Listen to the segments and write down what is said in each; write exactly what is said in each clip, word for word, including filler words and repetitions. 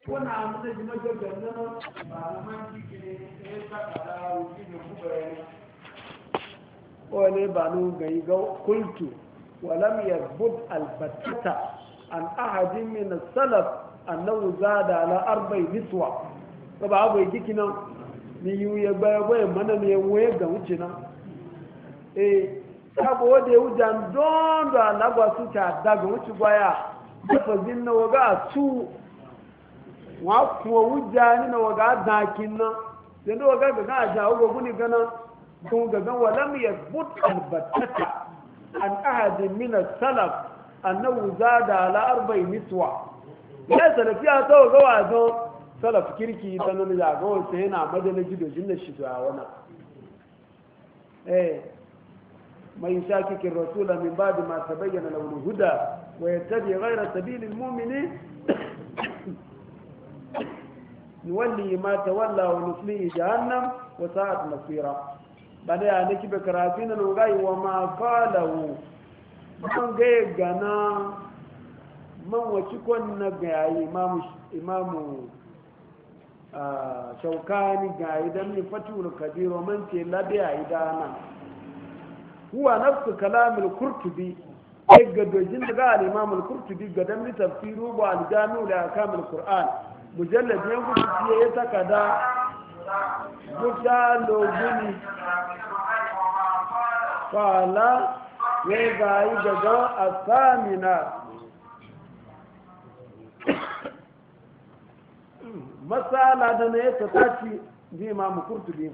Kuna amsa ji majogar nan ba man jike ne ta kada wuce ne ku bayani. Wale ba nu gai ga kultu wa lam yathbut albattata an ahadin min as-salaf annahu zada ala arba'i niswa. Ba ba bai jiki nan ni yu ya ba ba mana ne waye ga wuce nan. Eh kabo da wujan don da lagwa su ta daga wuce gwaya. Dafa zinna waga su wa kuwa wujja ni na waga dakin nan sai da waga ga ga ja waga guni gana kun ga ga walam yathbut albattata an ahad min as-salaf annahu zada ala arba'i niswa ya salafiya to ga wazo salaf kirki dan nan da ga sai yana madana jido jinna shi to wana eh mai shakiki rasula min ba'd ma tabayyana lahu huda wa yattabi ghayra sabilil mu'minin نولي ما تولى ونصليه جهنم وساءت مصيرا بعد يعني كيف كرافين الوغاي وما قاله من غير غنا من وشكون نغاي امام امام آه شوكاني غاي دم فتح الكبير ومن تي لدي ايدانا هو نفس كلام القرطبي اجد جند قال الامام القرطبي قدم تفسيره والجامع لاحكام القران mujallad ne gudu fiye ya saka da guda logini fala ya gayi daga asamina masala da na ya tattaci ji imamu kurtubi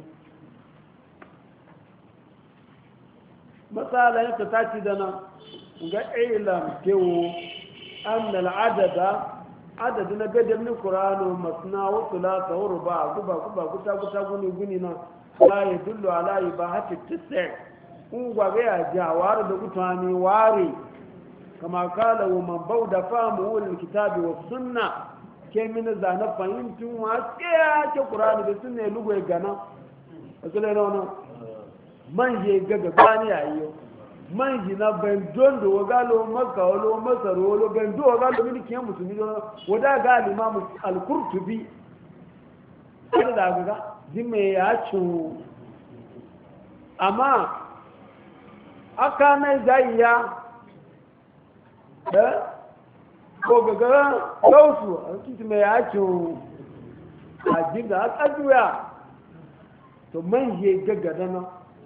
masala ya tattaci da nan ga ilam kewo an al'adada adadi na gadon ni kuranu masna wasu lasa wuru ba guba guba guta guta guni guni na la ya dullu ala yi ba hati tisse un gwaga ya ja ware da gutani ware kama kala wa man bau da famu wulil kitabi wa sunna ke min zana fahimtun wa tsaya ke kuranu da sunna ya lugu ya gana wasu lai rauna man je gaga bani a yi man ji na bandon da wagalo maka walo masaro walo bando wagalo mini kiyan musulmi don wada ga alimamu al-kurtubi kada da gaga jime ya ci amma aka na zaiya eh ko gaga dausu a cikin mai ya ci a jinga aka juya to man je gaga dana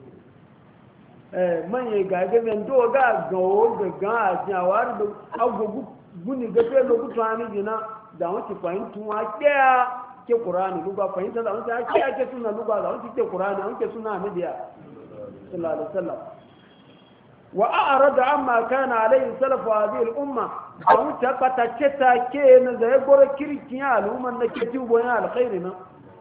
manye gage men do ga gawo ga ga jawar da agogu guni ga fe lo kutani jina da wanti fahimtu wa kiya ke qur'ani luga fahimta da wanti kiya ke sunna luga da wanti ke qur'ani wanti sunna nabiya sallallahu alaihi wasallam wa a'rada amma kana alaihi salaf hadhihi al-umma an ta pata cheta ke na da gore kirkiya al'umman na ke tubo ya alkhairina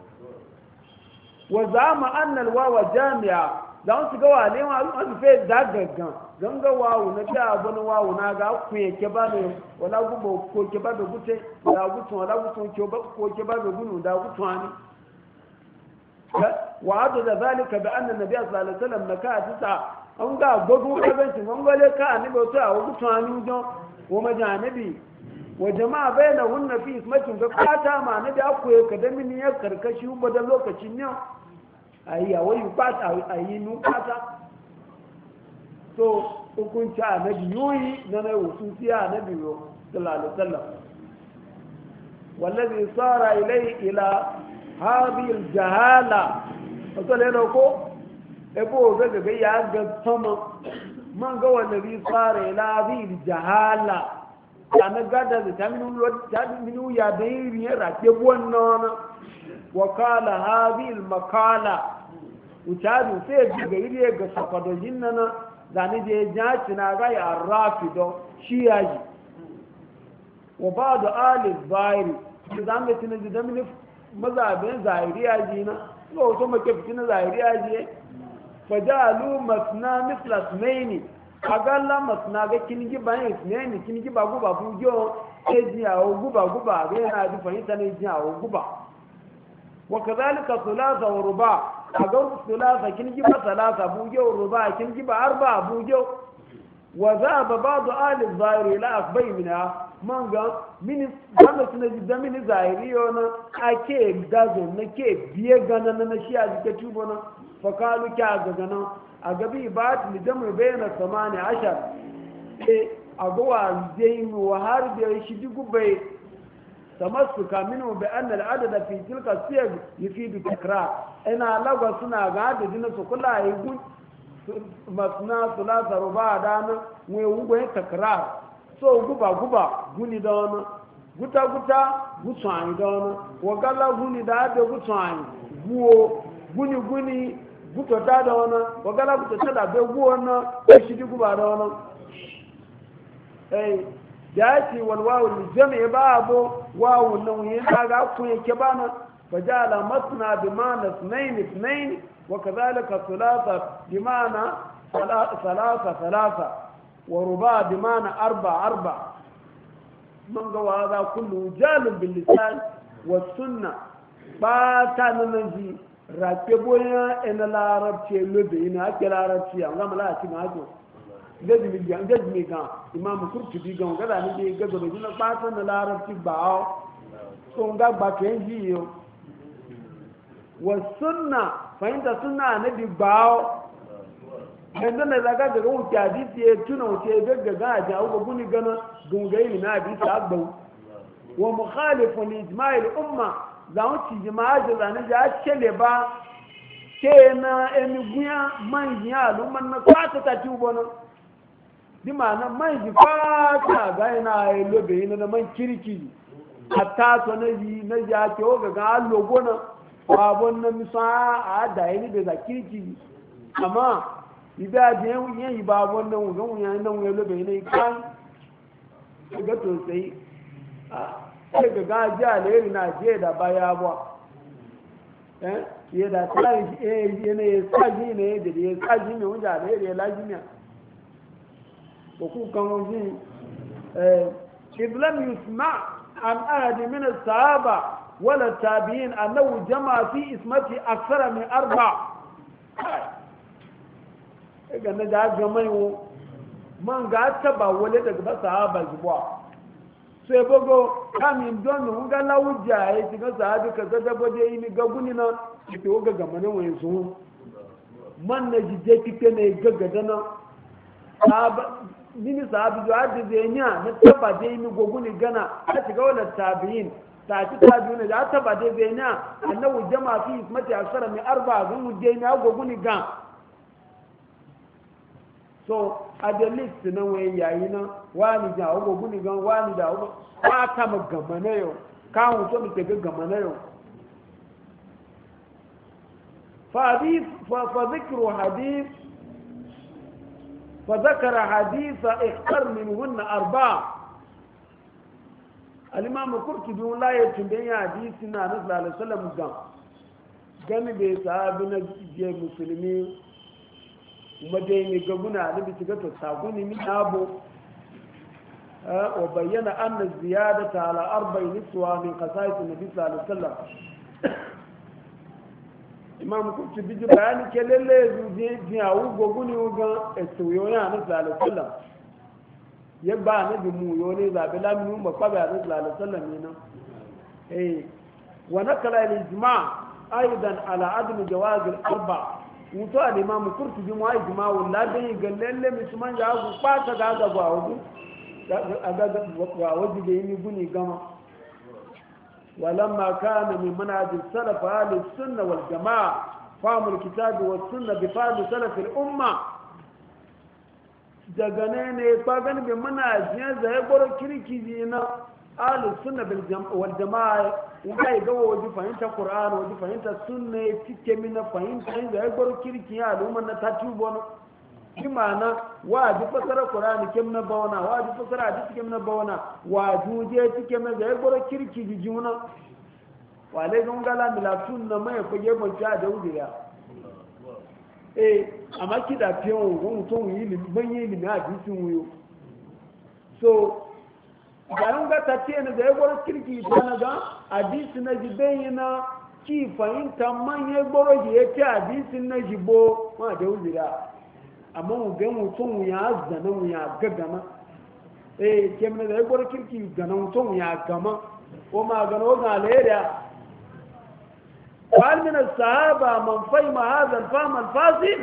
wa zama anna al-wawa jami'a da wasu ga wale wani fe da gaggan ganga wawu na ta abun wawu na ga ku yake ba ne wala gubo ko ke ba da gute da gutun wala gutun ko ba ko ke ba da gunu da gutun ani wa adu da zalika bi anna nabiy sallallahu alaihi wasallam naka tisa an ga gogo ka ban shi mangale ka annabi to a gutun ani jo wa majanabi wa jama'a bainahunna fi ismatin ga kata ma nabi akoye ka da min ya karkashi ba da lokacin ne ayi awai kwata ayi nu kwata so hukunci annabi yoyi na na ususi annabi yo sallallahu alaihi wasallam wallazi sara ilai ila hadhihi aljahala asale no ko ebo ga ga ya ga sama man ga wallazi sara ila hadhihi aljahala kana gada da taminu lo taminu ya dai ne ra ke wannan wakala hadhihi almakala utadu sai daga ire ga sakwadojin nan zani je jaci na ga ya rafido shi yaji wa ba'd ali zahiri idan ga tin da min mazhabin zahiri yaji na ko to make fitin zahiri yaji fajalu masna misla sunaini agalla masna ga kingi bayan sunaini kingi ba guba bujo eji awo guba guba ga yana ji fahimta ne ji awo guba وكذلك ثلاثة ورباع أقول ثلاثة كن جيب ثلاثة بوجو ورباع كن جيب أربعة بوجو وذهب بعض آل الظاهر إلى أخبي منها man ga mini wanda suna ji da mini zahiri yana ake dazo na ke biye gana na shi a jike tubo na fakalu kya ga gana a gabi ba ta lijamu bayyana samani ashar e a gowa zai wa har da shi digu bai tamassuka minhu bi anna al-adada fi tilka siyag yufidu takrar ina lagwa suna ga adadin su kula yi gun masna sulasa ruba dana we wugo takrar so guba guba guni da wani guta guta gutsan da wani wagala guni da da gutsan guo guni guni guto ta da wani wagala guto ta da be guo na shi guba da wani eh yati wal wawu li jam'i babo wawu nan yin kaga ku yake bana fajala masna bi ma'na ithnain ithnain wa kadhalika thulatha bi ma'na thalatha thalatha wa ruba bi ma'na arba arba man ga wa za kullu jalib bil lisan wa sunna ba ta nan ji rape boya en larabci lobe ina ake larabci an ga mala ci ma jo gaji ga gaji ga imam kurtubi ga ga ni de ga do na pata na larabci ba so ga ba ken ji yo wa sunna fa inda sunna na bi ba enda na daga ga ko ti hadisi e tuna o te ga ga ja o guni gana gungai na hadisi abba wa mukhalifun li ijma' al umma za o ti jama'a da na ja shele ba kena emiguya manjiya luman na kwata ta tubono di ma'ana man ji fata ga yana yi lobe yi na man kirki a taso na yi na ji ake oga ga logo na babon na misa a da yi da za kirki amma ibe a jiyan yin yi babon na wugan wuyan nan wuyan lobe yi na yi kan ga to sai a ga ga ji aleri na je da baya ba eh ya da tsari eh yana ya saji ne da ya saji ne wanda aleri ya laji ne وكون كانوا إذ لم يسمع عن أحد من الصحابة ولا التابعين أنه جمع في اسمته أكثر من أربع إذا نجا جمعه من قاعد تبع ولدك بس صحابة جبوا سيبقى كم يمدون هنگا لو جاء يتغى صحابة كذا دبجة إني قبوننا يتوقع جمعنا ويسون من نجي جيكي تنه يقعدنا mini sahabi jo hadda zai nya na taba dai mi goguni gana a shiga wannan tabi'in ta ci tabi'in da taba dai zai nya annahu jama'a fi ismati asara min arba gun dai na goguni gan so a da list na wai yayi na wani ja goguni gan wani da ba ta mu gama na yau ka hu so mu te gama na yau fa hadith fa dhikru hadith فذكر حديث اختر منهن أربعة الإمام القرطبي لا يتبين حديثنا نزل عليه وسلم قام قام بصحابنا جي مسلمين ومديني قبنا نبي تقطع تابوني من أبو وبين أن الزيادة على أربع نسوة من قصائص النبي صلى الله عليه وسلم imam kurtu bi bayani ke lalle zuje jiyawu goguni uga etuyo ya na sallallahu alaihi wasallam ya ba na bi mu yo ne zabe laminu ma kwa ba sallallahu alaihi wasallam ne eh wa nakala al ijma' aidan ala adm jawaz al arba muto al imam kurtu bi mu ijma' wala dai ga lalle musulman ya gu kwata ga ga ba wudu aga ga wa wudu da yi guni gama ولما كان من منهج السلف اهل السنه والجماعه فهم الكتاب والسنه بفهم سلف الامه دغنه ne pagan bi manhajin zai goro kirkiji na ahli sunna bil wal jamaa wai ga waji fahimta qur'ani waji fahimta sunna tike min fahimta zai goro kirki ya al'umma na tatubo na kimana waji fasara qur'ani kim na bawana waji fasara hadisi kim na bawana waju je tike min zai goro kirkiji juna wale gun gala milatun na mai fage banta da wuya eh amma kida fiyon gun to yi ban yi ni hadisin wuyo so bayan ga ta ce ne da ya gwaro kirki ta na ga hadisi na jibayina ki fahimta man ya gwaro ji ya ce hadisin na jibo ma da wuya amma mu ga mutum ya zana mu ya gagana eh kemne da gor kirki ganan ton ya kama ko ma gano ga leda wal min as-sahaba man fahima hadha al-fahm al-fasil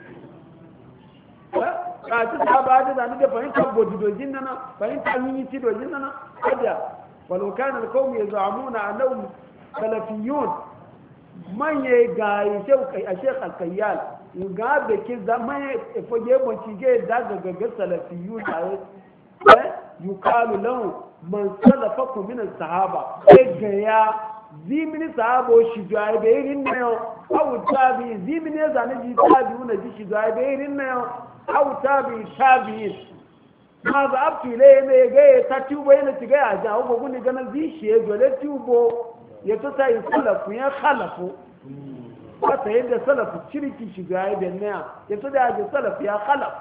ka ta sahaba da da fahimta bodidojin nan fahimta yin ci dojin nan hada walau kana al-qawm yaz'amuna annahum salafiyun man ye gayi shaukai a sheikh al-kayyal ga da ke zama ya fage mace ga daga gaga salafiyun a yukalu lahu man salafakum min as-sahaba sai ga ya zimini sahabo shi da be irin ne aw tabi zimini zane ji tabi una ji shi da be irin ne aw tabi tabi ma za abtu ile ne ga ta tubo yana tiga ya ja ko guni ganan zi shi ya dole tubo ya to sai salafu ya khalafu wata yadda salafu cirki shiga ya benne ya to da ya salafu ya khalaf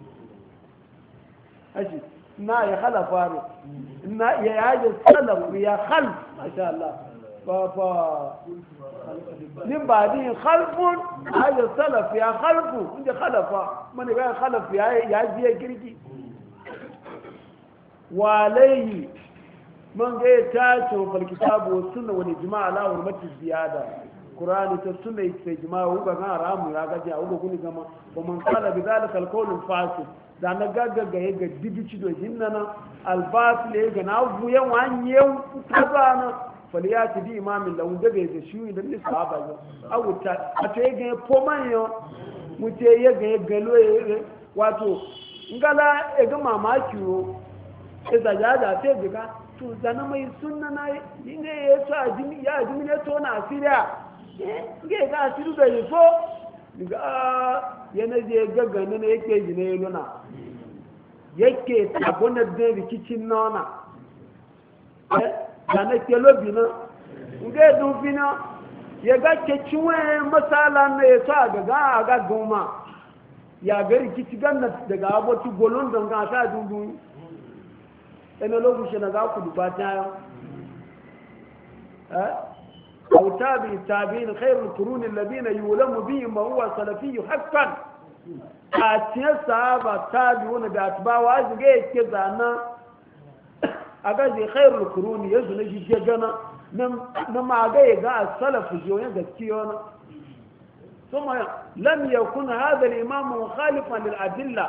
ashi na ya khalafa ne na ya yaje salafu ya khalf masha Allah fa fa min ba'di khalfun haja salaf ya khalfu inda khalafa man ga khalaf ya ya je kirki wa alayhi man ga ta ce fal kitabu sunna wal ijma' ala hurmati ziyada qur'ani ta sunna ita ijma' hu ga haramu ya ga ja hu guni gama wa man qala bi dhalika al qawl al fasid da na gaga ga ga dibici do jinnana al batil ga na buyan wanye tabana faliyati bi imamin lahu da bai da shi da ni sahaba yo awuta a ce ga pomanyo mu ce ya ga galo wato ngala e ga mamaki ro e da ja da te diga to zana mai sunna na ne ya sa jimi ya jimi ne to na asiriya nge ga asiru da yifo diga yana je gaggane ne yake jine luna yake tabonar da rikicin nona eh dana ke lobi na nge dubi na ya ga ke ciwe masala na ya sa daga ga goma ya ga rikici ganna daga abotu golon don ga ta dubu ina lokaci na ga ku dubata ya eh أو تابع التابعين خير القرون الذين يولم بهم وهو سلفي حقا أتيا صحابة تابعون بأتباع وأزغي كذا أغازي خير القرون يزن جيجانا نما أغاي غا السلف جوين غسكيونا ثم لم يكن هذا الإمام مخالفا للأدلة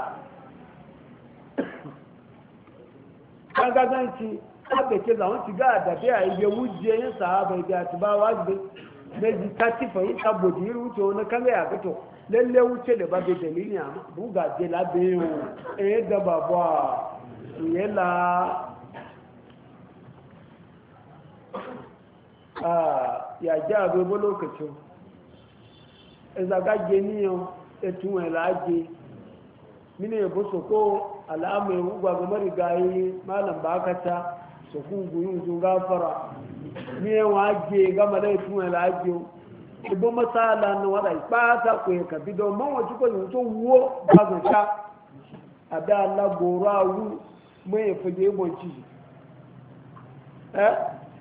أغازي abe ke zawon shiga da biya ibe wuje yin sahaba da tubawa da ji ta ci fahimta bodi wuce wani kan ya fito lalle wuce da babu dalili amma buga je la be yo e da baba yela ah ya ja go bo lokacin e za ga je ni yo e tun e la je mine bo soko al'amai ugwa ga marigayi malam bakata su kungu yin sun gafara ni yawa ake gama da tun ala ajiyo ibo masala na wada ipata ko ya kabi don man wasu ko yin to wo ba ga sha ada Allah goro awu mai fage bonci eh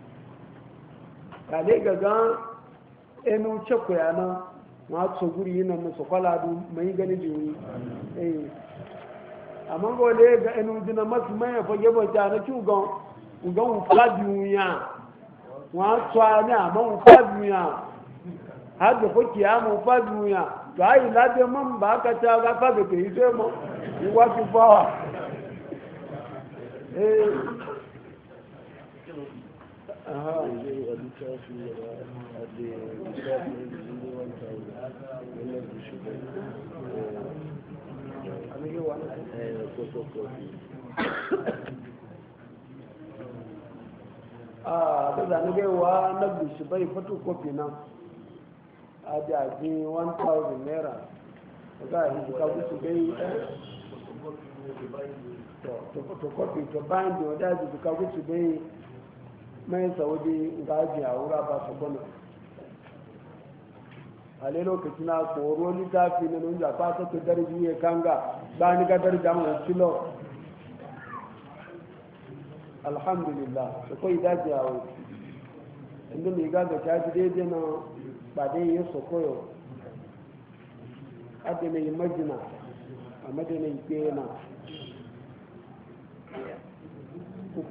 kale gaga enu cheko yana wa so guri yin nan so kwala du mai gani jiwi eh amma gole ga enu jina masu mai fage bonci na chugon ugan ufadunya wa tsana man ufadunya har da kuke ya mu ufadunya to ai labe man ba ka ta ga fa ga yi sai mu wa ki bawa eh aha a da zanigewa na bishi bai fito kofi nan a jaji one thousand naira za a yi ka gusu gai to kofi to bayan da wadda ji ka gusu gai mai saudi gaji a wura ba su gwana a ne lokaci na tsoro littafi na nuna fasa ta darji ya kanga ba ni ga darja mai kilo alhamdulillah da kawai daji a wani inda mai gaga ta ji daidai na ba dai yin sokoyo adda mai majina a madina ke na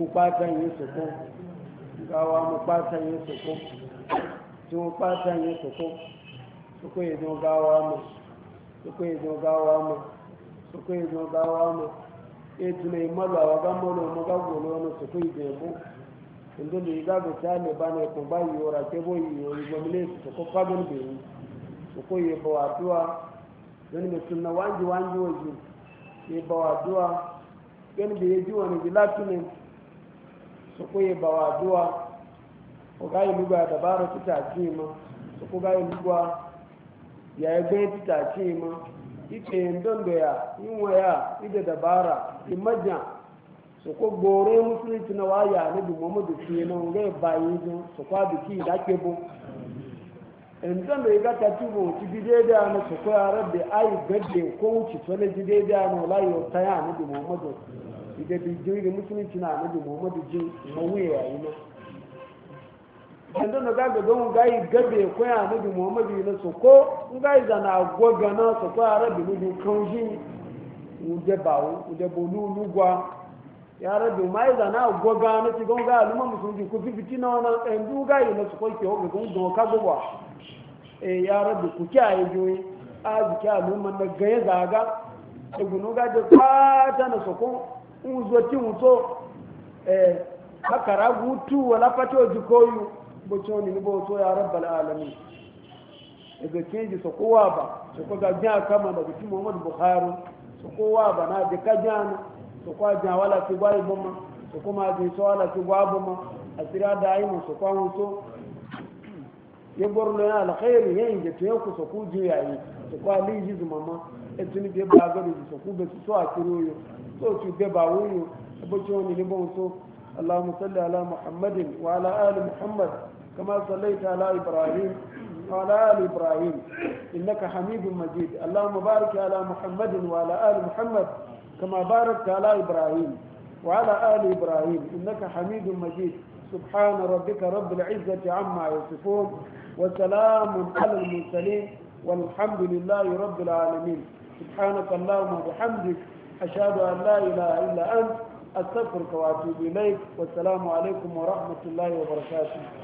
ku patan yi soko gawa mu patan yi soko tí wọ́n pátá yẹn soko soko yẹn dùn gawa mọ̀ soko yẹn dùn gawa mọ̀ soko yẹn dùn gawa mọ̀ ètò lè mọ́lò àwọn gámọ́lò ọmọ gágbòlò ọ̀nà soko yìí dùn ẹ̀bù ndó lè gbàgbé tí a lè bá ní ẹkùn báyìí ọ̀rọ̀ àtẹ́bọ̀ yìí ọ̀rọ̀ ìgbọ̀mílẹ̀ soko fábẹ́n bẹ̀rù soko yẹn bọ̀ àdúrà lónìí mẹ́sùn náà wáńjú wáńjú òjò yẹn bọ̀ àdúrà lónìí bẹ̀rẹ̀ jú wọn ìdí látúnẹ̀ soko yẹn bọ̀ àdúrà ọ̀gá ìlú gba dàbára títà sí ma soko gá ìlú gba yà ẹgbẹ́ títà sí ma ike ndondo ya yíwọ̀n ya ìdè dàbára ìmọ̀jà soko gbòòrò mùsùlùmí na wáyà níbi muhammadu fiye na nga báyìí dùn soko àbíkí ìdákẹ́bù ndondo yìí gàtà túbọ̀ ti di déédéé àná soko ara bẹ ayé gẹ́gẹ́ kó wùtì tó lè di déédéé àná ọ̀láyé ọ̀tá yà níbi muhammadu ìdè bí jírí mùsùlùmí na níbi muhammadu jí mọ̀wé yà yìí náà. yanda na gaga don gayi gabe koya nabi muhammadu na so ko in gayi zana agwaga na so ko arabi nudu kanji ude bawo ude bolu lugwa ya rabi mai zana agwaga na ti gonga aluma musulmi ku fifiti na wana endu gayi na so ko ke o gon don ka gwa e ya rabi ku kiyaye joyi a ziki aluma na gaye zaga e gunu ga de kwata na so ko uzo ti uzo e akara gutu wala pato jikoyu bocon ni bo to ya rabbal alamin ebe kenji so kowa ba so ko ga ja kama da bi Muhammad Bukhari so kowa ba na de kajana so kwa ja wala ti gwai bomma so kuma ji so wala ti gwa bomma asira da yi so kwa so ye borno ya alkhair yin je to ku so ku ji yayi so kwa li ji mama e tuni be ba ga ji so ku be so akiro yo so tu be ba wuyo bocon ni bo so اللهم صل على محمد وعلى آل محمد كما صليت على إبراهيم وعلى آل إبراهيم إنك حميد مجيد اللهم بارك على محمد وعلى آل محمد كما باركت على إبراهيم وعلى آل إبراهيم إنك حميد مجيد سبحان ربك رب العزة عما يصفون وسلام على المرسلين والحمد لله رب العالمين سبحانك اللهم وبحمدك أشهد أن لا إله إلا أنت أستغفرك وأتوب إليك والسلام عليكم ورحمة الله وبركاته